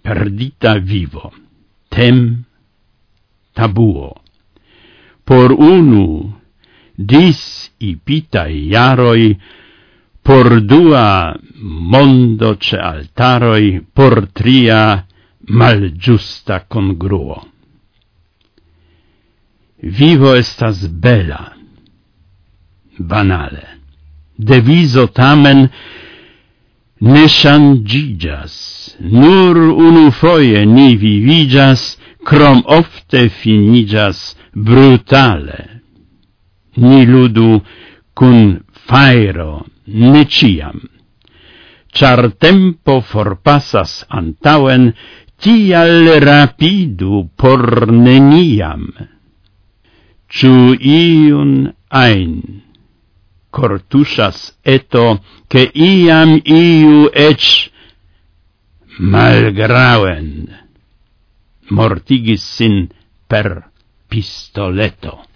perdita vivo, tem tabuo. Por unu disipitae jaroi, por dua mondo ce altaroi, por tria malgiusta congruo. Vivo estas bela, banale. Deviso tamen ne shangigas, nur unufoje ni vivigas, crom ofte finigas brutale. Ni ludu cun fairo ne ciam, char tempo forpassas antauen, tial rapidu por neniam. Ciu iun ein cortushas eto, che iam iu ec malgrauen mortigis sin per pistoleto.